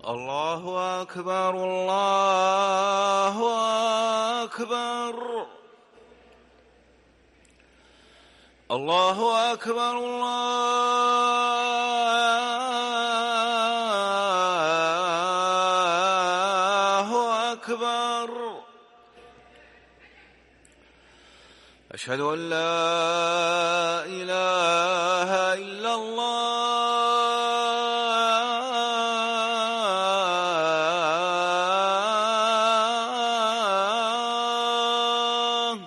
الله أكبر الله أكبر الله أكبر الله أكبر. أشهد أن لا إله إلا الله.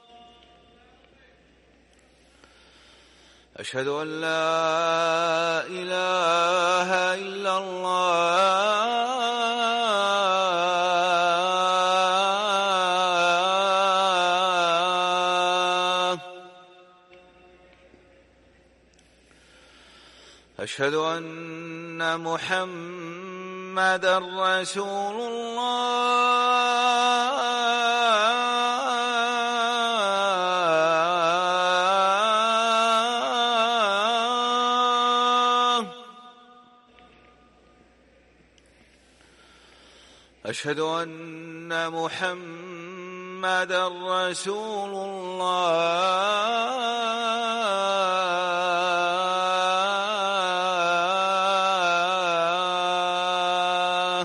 أشهد أن لا إله إلا الله. أشهد أن محمدًا رسول الله. أشهد أن محمدًا رسول الله.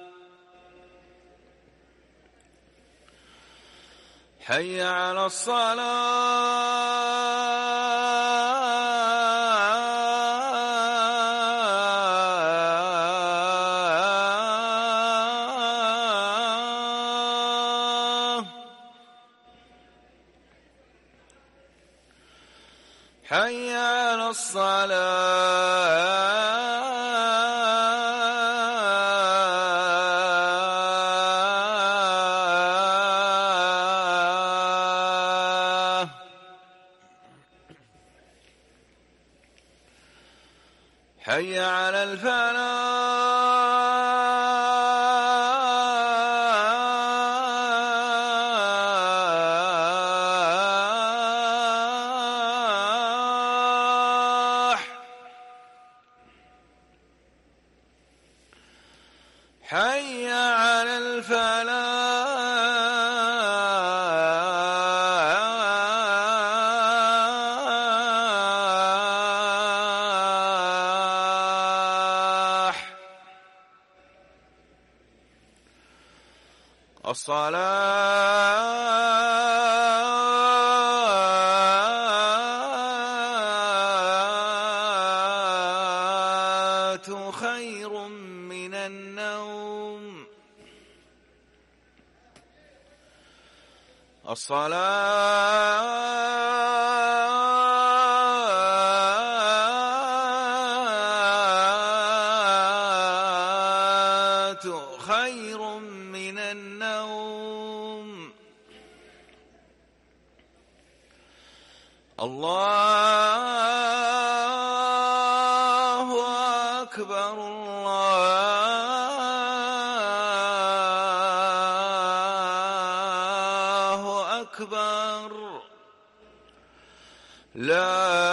حي على الصلاة. حي على الصلاة. حي على الفلاح. حي على الفلاح. الصلاة خير من النوم. الصلاة خير من النوم. الله أكبر الله أكبر. لا